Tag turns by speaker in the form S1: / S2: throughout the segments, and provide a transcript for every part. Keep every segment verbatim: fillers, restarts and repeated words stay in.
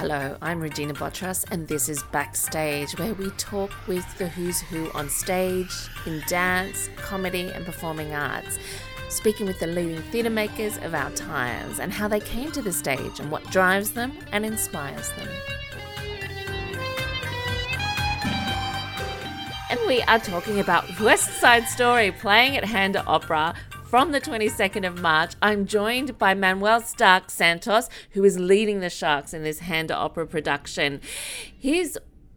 S1: Hello, I'm Regina Botras, and this is Backstage, where we talk with the who's who on stage, in dance, comedy, and performing arts, speaking with the leading theatre makers of our times and how they came to the stage and what drives them and inspires them. And we are talking about West Side Story playing at Handa Opera from the twenty-second of March. I'm joined by Manuel Stark Santos, who is leading the Sharks in this Handa Opera production. His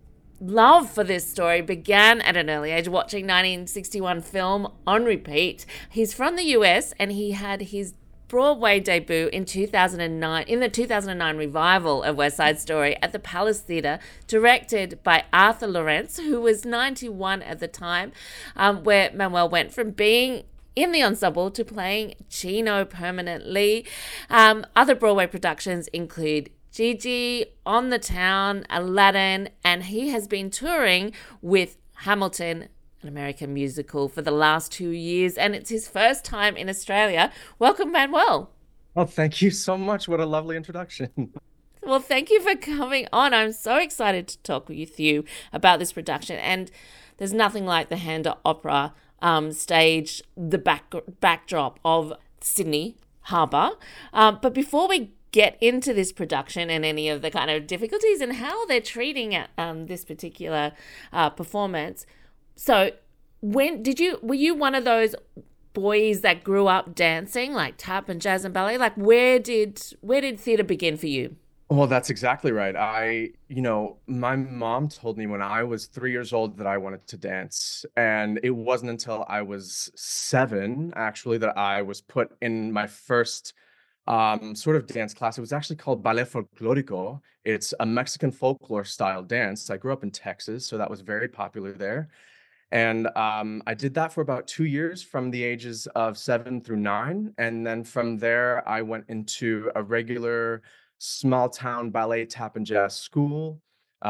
S1: love for this story began at an early age, watching nineteen sixty-one film on repeat. He's from the U S and he had his Broadway debut in two thousand nine, in the two thousand nine revival of West Side Story at the Palace Theatre, directed by Arthur Laurents, who was ninety-one at the time, um, where Manuel went from being in the ensemble to playing Chino permanently. Um, other Broadway productions include Gigi, On the Town, Aladdin, and he has been touring with Hamilton, an American musical, for the last two years, and it's his first time in Australia. Welcome, Manuel.
S2: Oh, thank you so much. What a lovely introduction.
S1: Well, thank you for coming on. I'm so excited to talk with you about this production, and there's nothing like the Handa Opera um, stage, the back backdrop of Sydney Harbour. Um, but before we get into this production and any of the kind of difficulties and how they're treating it, um, this particular uh, performance, so when did you, were you one of those boys that grew up dancing like tap and jazz and ballet? Like where did, where did theatre begin for you?
S2: Well, that's exactly right. I, you know, my mom told me when I was three years old that I wanted to dance. And it wasn't until I was seven, actually, that I was put in my first um, sort of dance class. It was actually called Ballet Folklorico. It's a Mexican folklore style dance. I grew up in Texas, so that was very popular there. And um, I did that for about two years from the ages of seven through nine. And then from there, I went into a regular small town ballet tap and jazz school.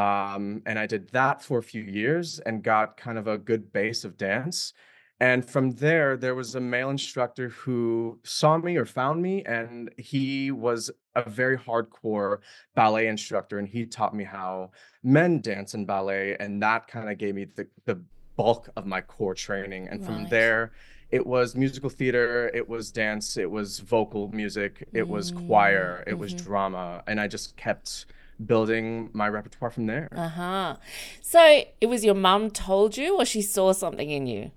S2: Um, and I did that for a few years and got kind of a good base of dance. And from there, there was a male instructor who saw me or found me, and he was a very hardcore ballet instructor, and he taught me how men dance in ballet, and that kind of gave me the, the bulk of my core training. And from
S1: Right.
S2: there, it was musical theater, it was dance, it was vocal music, it was
S1: Mm,
S2: choir, it was
S1: mm-hmm.
S2: drama, and I just kept building my repertoire from there.
S1: Uh-huh. So it was your mum told you, or she saw something in you?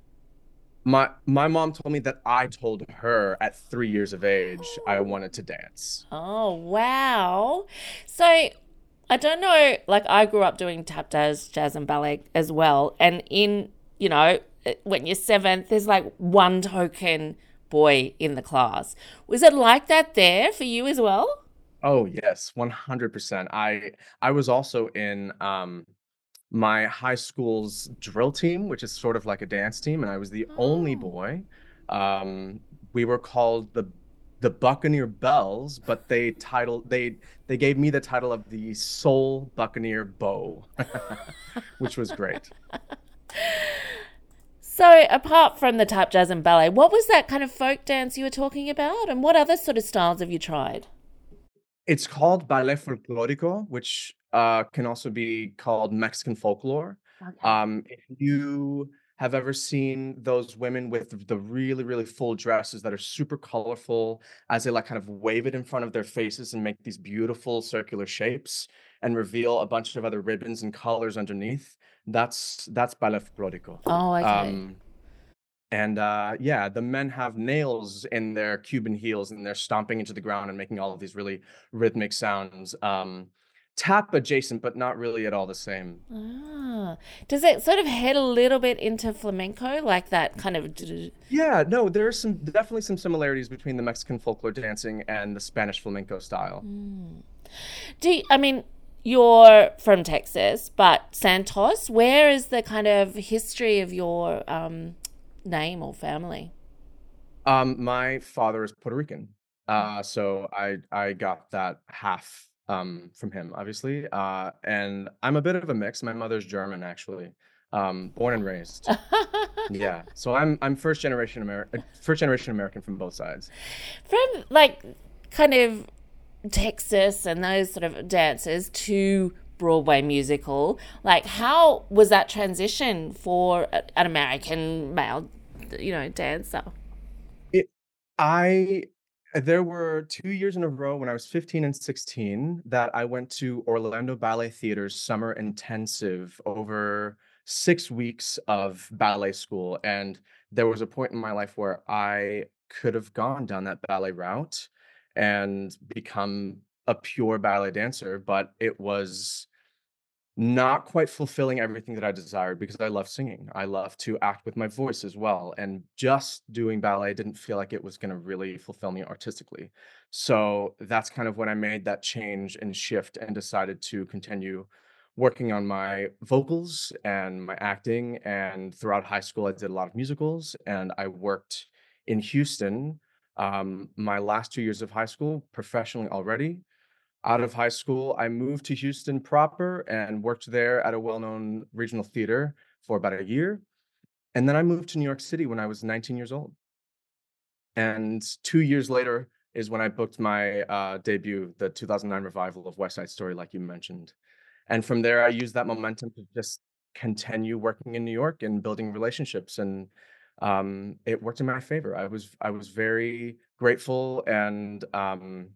S2: My my mom told me that I told her at three years of age I wanted to dance.
S1: Oh, wow. So I don't know, like I grew up doing tap jazz, jazz and ballet as well. And in, you know, when you're seven, there's like one token boy in the class. Was it like that there for you as well?
S2: Oh yes, one hundred percent. I I was also in um my high school's drill team, which is sort of like a dance team, and I was the only
S1: Oh.
S2: boy. Um, we were called the the Buccaneer Bells, but they title they they gave me the title of the Soul Buccaneer Bow, which was great.
S1: So apart from the tap jazz and ballet, what was that kind of folk dance you were talking about? And what other sort of styles have you tried?
S2: It's called Ballet Folklorico, which uh, can also be called Mexican folklore.
S1: Okay.
S2: Um, if you have ever seen those women with the really, really full dresses that are super colorful as they like kind of wave it in front of their faces and make these beautiful circular shapes and reveal a bunch of other ribbons and colors underneath, that's that's Ballet Folklorico.
S1: Oh, okay.
S2: Um, and uh, yeah, the men have nails in their Cuban heels and they're stomping into the ground and making all of these really rhythmic sounds. Um, tap adjacent, but not really at all the same.
S1: Ah, does it sort of head a little bit into flamenco, like that kind of?
S2: Yeah, no, there are some definitely some similarities between the Mexican folklore dancing and the Spanish flamenco style.
S1: Do you, I mean you're from Texas, but Santos? Where is the kind of history of your um, name or family?
S2: Um, my father is Puerto Rican, uh, so I I got that half um from him, obviously. Uh, and I'm a bit of a mix. My mother's German, actually, um, born and raised. Yeah, so I'm I'm first generation American, first generation American from both sides.
S1: From like kind of Texas and those sort of dances to Broadway musical. Like, how was that transition for an American male, you know, dancer?
S2: It I there were two years in a row when I was fifteen and sixteen that I went to Orlando Ballet Theater's summer intensive over six weeks of ballet school, and there was a point in my life where I could have gone down that ballet route and become a pure ballet dancer, but it was not quite fulfilling everything that I desired because I love singing. I love to act with my voice as well. And just doing ballet didn't feel like it was going to really fulfill me artistically. So that's kind of when I made that change and shift and decided to continue working on my vocals and my acting. And throughout high school, I did a lot of musicals and I worked in Houston um, my last two years of high school professionally already. Out of high school, I moved to Houston proper and worked there at a well-known regional theater for about a year. And then I moved to New York City when I was nineteen years old. And two years later is when I booked my uh, debut, the two thousand nine revival of West Side Story, like you mentioned. And from there, I used that momentum to just continue working in New York and building relationships. And um, it worked in my favor. I was I was very grateful and um,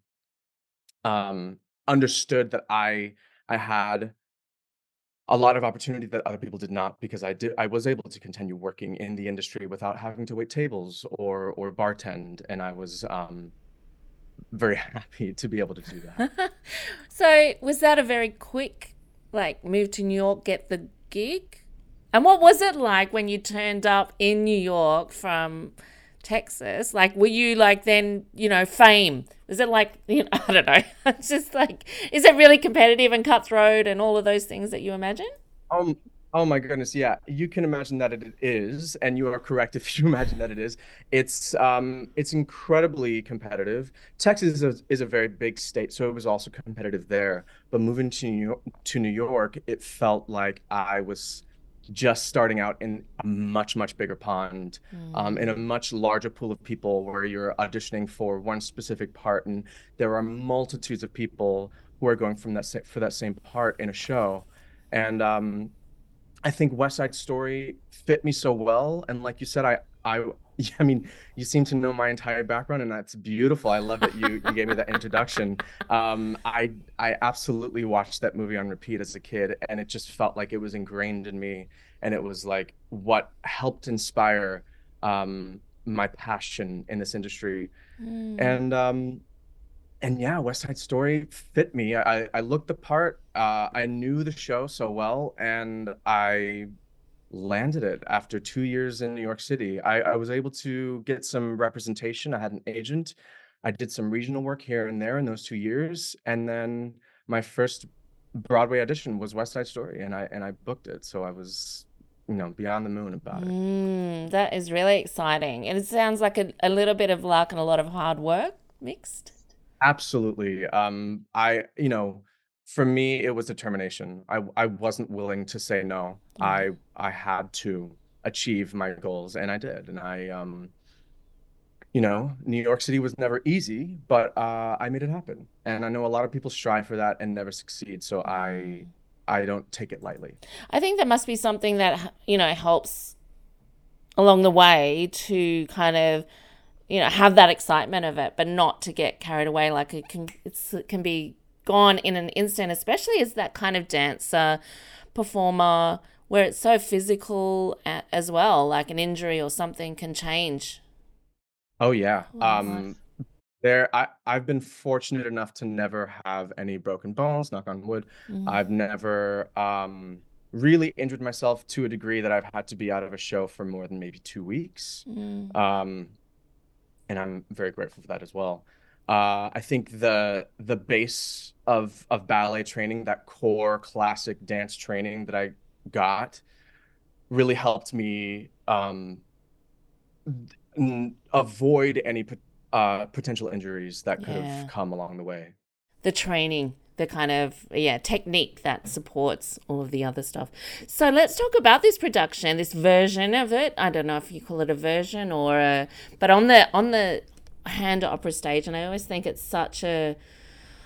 S2: um, understood that I I had a lot of opportunity that other people did not because I did I was able to continue working in the industry without having to wait tables or or bartend, and I was um, very happy to be able to do that.
S1: So was that a very quick, like, move to New York, get the gig? And what was it like when you turned up in New York from Texas? Like, were you like then, you know, fame? Was it like, you know, I don't know. It's just like, is it really competitive and cutthroat and all of those things that you imagine?
S2: Um, oh my goodness, yeah. You can imagine that it is, and you are correct if you imagine that it is. It's um it's incredibly competitive. Texas is a, is a very big state, so it was also competitive there. But moving to New York, to New York, it felt like I was just starting out in a much, much bigger pond, um, in a much larger pool of people where you're auditioning for one specific part, and there are multitudes of people who are going from that sa- for that same part in a show. And um, I think West Side Story fit me so well. And like you said, I, I, I mean, you seem to know my entire background, and that's beautiful. I love that you you gave me that introduction. Um, I I absolutely watched that movie on repeat as a kid, and it just felt like it was ingrained in me, and it was like what helped inspire um, my passion in this industry.
S1: Mm.
S2: And um, and yeah, West Side Story fit me. I I looked the part. Uh, I knew the show so well, and I landed it after two years in New York City. I, I was able to get some representation. I had an agent. I did some regional work here and there in those two years, and then my first Broadway audition was West Side Story, and I and I booked it. So I was, you know, beyond the moon about it.
S1: Mm, that is really exciting. And it sounds like a, a little bit of luck and a lot of hard work mixed.
S2: Absolutely. Um, I, you know, for me, it was determination. I I wasn't willing to say no.
S1: Yeah.
S2: I I had to achieve my goals, and I did. And I, um, you know, New York City was never easy, but uh, I made it happen. And I know a lot of people strive for that and never succeed. So I I don't take it lightly.
S1: I think that must be something that, you know, helps along the way to kind of, you know, have that excitement of it, but not to get carried away. Like it can, it's, it can be gone in an instant, especially as that kind of dancer, performer, where it's so physical a- as well. Like an injury or something can change
S2: Oh yeah.
S1: a lot of life.
S2: Um, There, I, I've been fortunate enough to never have any broken bones, knock on wood.
S1: Mm,
S2: I've never um, really injured myself to a degree that I've had to be out of a show for more than maybe two weeks.
S1: mm,
S2: Um, and I'm very grateful for that as well. Uh, I think the the base of of ballet training, that core classic dance training that I got, really helped me um, n- avoid any pot- uh, potential injuries that could have
S1: yeah.
S2: come along the way.
S1: The training, the kind of, yeah, technique that supports all of the other stuff. So let's talk about this production, this version of it. I don't know if you call it a version or a, but on the on the hand opera stage, and I always think it's such a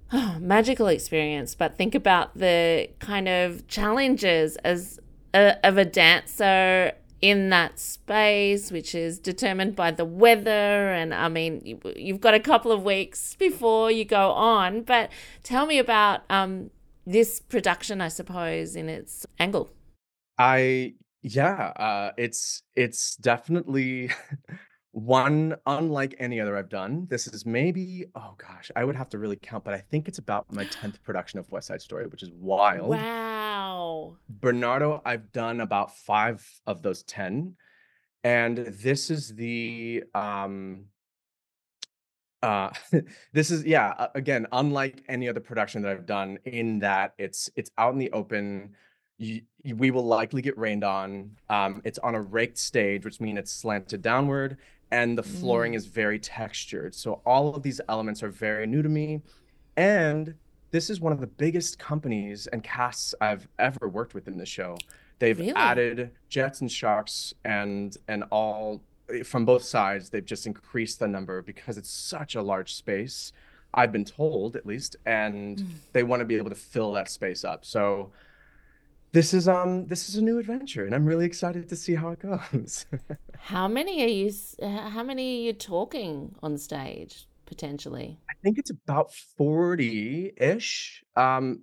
S1: Oh, magical experience, but think about the kind of challenges as a, of a dancer in that space, which is determined by the weather. And I mean, you, you've got a couple of weeks before you go on, but tell me about um, this production, I suppose, in its angle.
S2: I yeah, uh, it's it's definitely one unlike any other I've done. This is maybe, oh gosh, I would have to really count, but I think it's about my tenth production of West Side Story, which is wild.
S1: Wow.
S2: Bernardo, I've done about five of those ten, and this is the um uh this is yeah, uh, again, unlike any other production that I've done in that it's it's out in the open. You, we will likely get rained on. Um, it's on a raked stage, which means it's slanted downward, and the flooring
S1: Mm,
S2: is very textured. So all of these elements are very new to me. And this is one of the biggest companies and casts I've ever worked with in the show. They've
S1: really?
S2: added jets and sharks and and all eh, from both sides. They've just increased the number because it's such a large space, I've been told at least, and they want to be able to fill that space up. So this is um this is a new adventure, and I'm really excited to see how it goes.
S1: How many are you? s- h- How many are you talking on stage potentially?
S2: I think it's about forty-ish. Um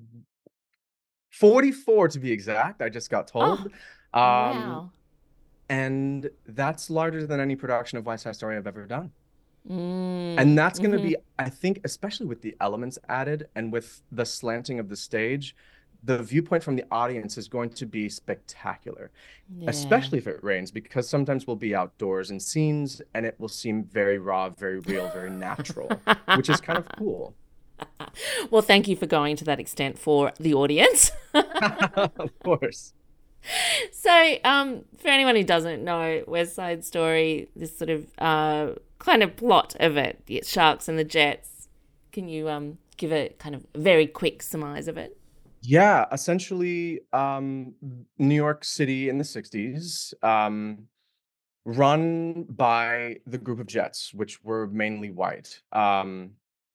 S2: forty-four to be exact, I just got
S1: Oh,
S2: told. Um
S1: wow.
S2: and that's larger than any production of West Side Story I've ever done. And
S1: Mm,
S2: that's going to
S1: mm-hmm.
S2: be, I think, especially with the elements added and with the slanting of the stage, the viewpoint from the audience is going to be spectacular,
S1: Yeah.
S2: especially if it rains, because sometimes we'll be outdoors in scenes and it will seem very raw, very real, very natural, which is kind of cool.
S1: Well, thank you for going to that extent for the audience.
S2: Of course.
S1: So, um, for anyone who doesn't know West Side Story, this sort of uh, kind of plot of it, the sharks and the jets. Can you um, give a kind of very quick surmise of it?
S2: Yeah, essentially, um, New York City in the sixties, um, run by the group of Jets, which were mainly white. Um,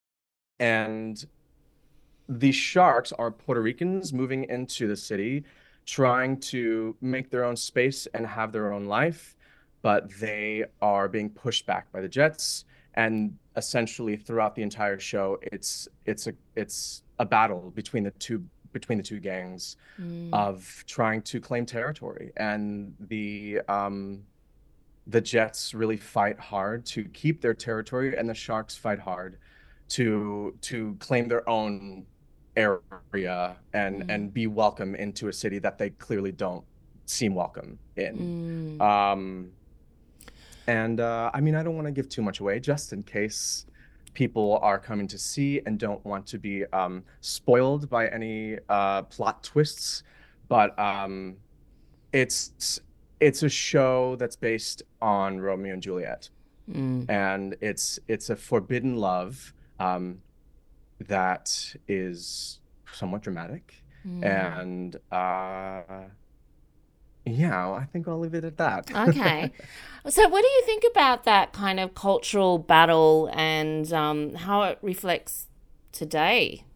S2: and the Sharks are Puerto Ricans moving into the city, trying to make their own space and have their own life, but they are being pushed back by the Jets. And essentially, throughout the entire show, it's it's a it's a battle between the two between the two gangs
S1: Mm,
S2: of trying to claim territory. And the um, the Jets really fight hard to keep their territory, and the Sharks fight hard to to claim their own area and
S1: mm,
S2: and be welcome into a city that they clearly don't seem welcome in.
S1: mm.
S2: Um, and uh, I mean, I don't want to give too much away, just in case people are coming to see and don't want to be um, spoiled by any uh, plot twists. But um, it's it's a show that's based on Romeo and Juliet,
S1: Mm,
S2: and it's it's a forbidden love um, that is somewhat dramatic,
S1: mm.
S2: and uh, yeah, I think I'll leave it at that.
S1: Okay. So, what do you think about that kind of cultural battle and um, how it reflects today?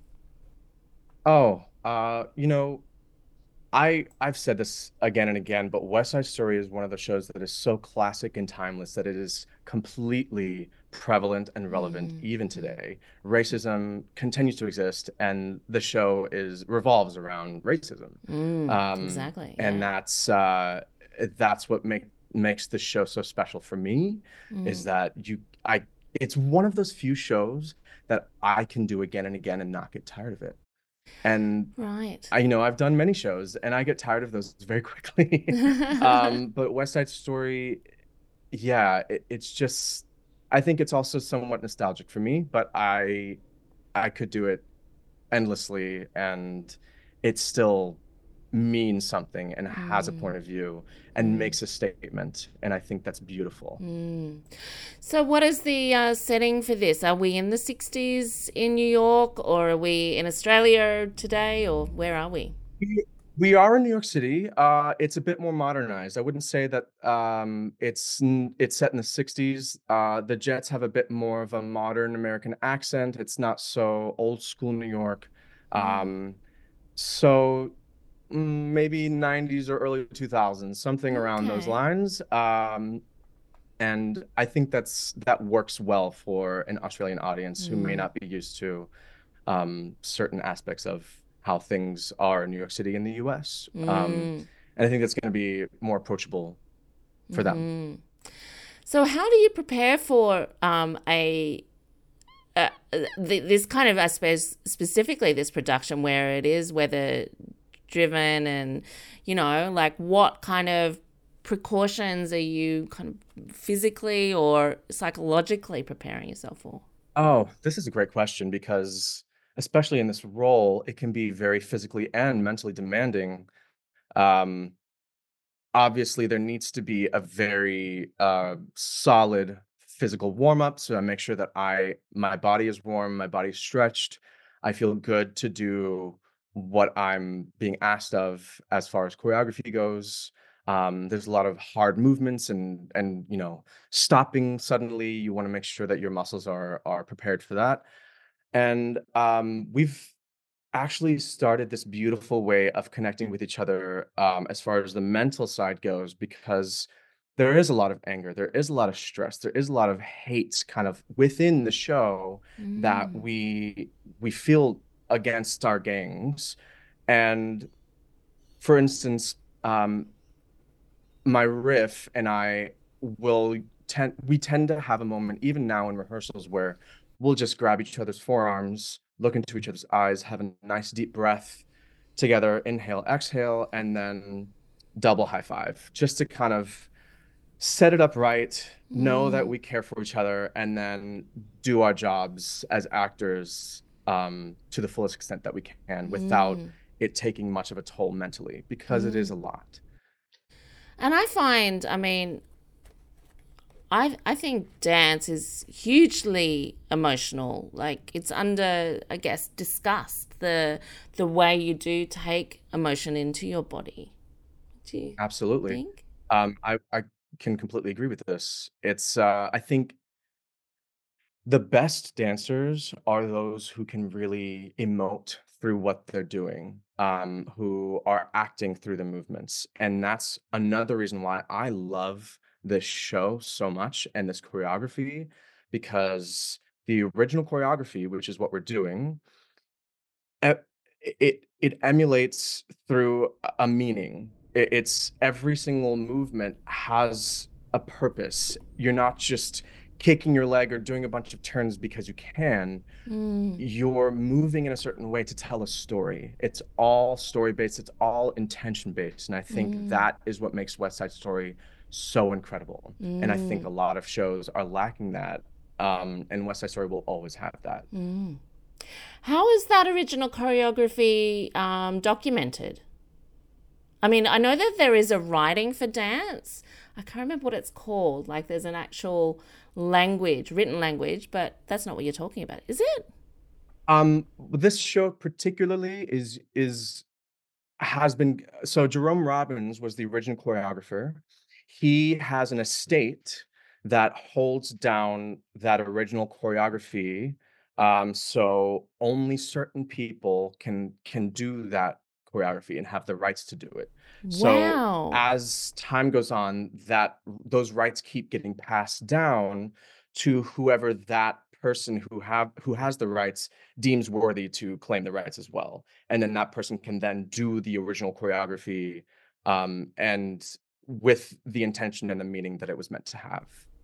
S2: Oh, uh, you know, I I've said this again and again, but West Side Story is one of the shows that is so classic and timeless that it is completely prevalent and relevant
S1: Mm,
S2: even
S1: mm,
S2: today. Racism continues to exist, and the show is revolves around racism.
S1: mm,
S2: Um,
S1: exactly.
S2: and
S1: Yeah.
S2: that's uh, that's what make makes the show so special for me, is
S1: Mm,
S2: that you I it's one of those few shows that I can do again and again and not get tired of it. And
S1: right.
S2: I, you know, I've done many shows and I get tired of those very quickly. Um, but West Side Story, yeah, it, it's just, I think it's also somewhat nostalgic for me, but I, I could do it endlessly, and it still means something and has a
S1: Mm,
S2: point of view and
S1: mm,
S2: makes a statement. And I think that's beautiful.
S1: mm. So, what is the uh, setting for this? Are we in the sixties in New York, or are we in Australia today, or where are we?
S2: We are in New York City. Uh, it's a bit more modernized. I wouldn't say that um, it's n- it's set in the sixties. Uh, the Jets have a bit more of a modern American accent. It's not so old school New York.
S1: Mm,
S2: Um, so mm, maybe nineties or early two thousands, something around those
S1: okay.
S2: lines. Um, and I think that's that works well for an Australian audience who may
S1: Mm,
S2: not be used to um, certain aspects of how things are in New York City in the U S. Um,
S1: mm,
S2: and I think that's going to be more approachable for them.
S1: hmm. So, how do you prepare for um, a uh, th- this kind of, I suppose, specifically this production where it is weather driven and, you know, like what kind of precautions are you kind of physically or psychologically preparing yourself for?
S2: Oh, this is a great question because, especially in this role, it can be very physically and mentally demanding. Um, Obviously, there needs to be a very uh, solid physical warm up. So I make sure that I my body is warm, my body's stretched. I feel good to do what I'm being asked of as far as choreography goes. Um, there's a lot of hard movements and and you know stopping suddenly. You want to make sure that your muscles are are prepared for that. And um, we've actually started this beautiful way of connecting with each other um, as far as the mental side goes, because there is a lot of anger, there is a lot of stress, there is a lot of hate kind of within the show that
S1: Mm,
S2: we we feel against our gangs. And for instance, um, my riff and I will tend we tend to have a moment even now in rehearsals where we'll just grab each other's forearms, look into each other's eyes, have a nice deep breath together, inhale, exhale, and then double high five, just to kind of set it up right, know that
S1: mm,
S2: we care for each other, and then do our jobs as actors um, to the fullest extent that we can without
S1: mm,
S2: it taking much of a toll mentally, because it is
S1: mm.
S2: a lot.
S1: And I find, I mean, I I think dance is hugely emotional. Like it's under, I guess, discussed the the way you do take emotion into your body. Do you
S2: Absolutely.
S1: think?
S2: Um, I I can completely agree with this. It's uh, I think the best dancers are those who can really emote through what they're doing, um, who are acting through the movements, and that's another reason why I love this show so much and this choreography, because the original choreography, which is what we're doing, E it it emulates through a a meaning. It it's every single movement has a purpose. You're not just kicking your leg or doing a bunch of turns because you can.
S1: Mm,
S2: You're moving in a certain way to tell a story. It's all story-based, it's all intention-based, and I think
S1: mm,
S2: that is what makes West Side Story so incredible, and I think
S1: mm,
S2: a lot of shows are lacking that, um, and West Side Story will always have that.
S1: mm. How is that original choreography um, documented? I mean, I know that there is a writing for dance. I can't remember what it's called. Like, there's an actual language, written language, but that's not what you're talking about, is it?
S2: Um, this show particularly is is has been so Jerome Robbins was the original choreographer. He has an estate that holds down that original choreography. Um, so only certain people can can do that choreography and have the rights to do it. So
S1: Wow.
S2: as time goes on, that those rights keep getting passed down to whoever that person who have who has the rights deems worthy to claim the rights as well, and then that person can then do the original choreography um, and with the intention and the meaning that it was meant to have.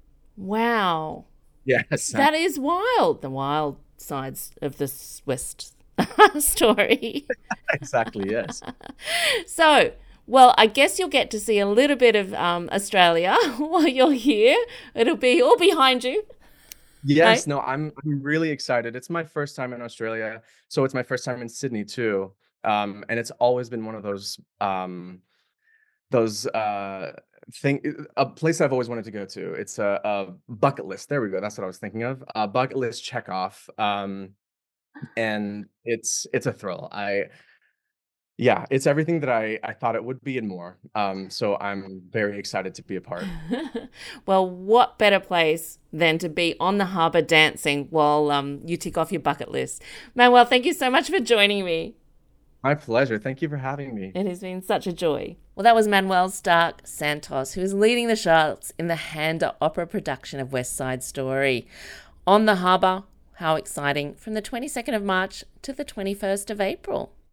S1: Wow.
S2: Yes,
S1: That is wild. The wild sides of this West story.
S2: exactly. Yes,
S1: So, well, I guess you'll get to see a little bit of um, Australia while you're here. It'll be all behind you,
S2: yes.
S1: right?
S2: No, I'm I'm really excited. It's my first time in Australia, so it's my first time in Sydney too, um, and it's always been one of those um, those uh, thing a place I've always wanted to go to. It's a, a bucket list. There we go. That's what I was thinking of. A bucket list check off. Um, and it's it's a thrill. I Yeah, it's everything that I I thought it would be and more. Um, so I'm very excited to be a part.
S1: Well, what better place than to be on the harbour dancing while um, you tick off your bucket list? Manuel, thank you so much for joining me.
S2: My pleasure. Thank you for having me.
S1: It has been such a joy. Well, that was Manuel Stark Santos, who is leading the Sharks in the Handa Opera production of West Side Story. On the harbour, how exciting, from the twenty-second of March to the twenty-first of April.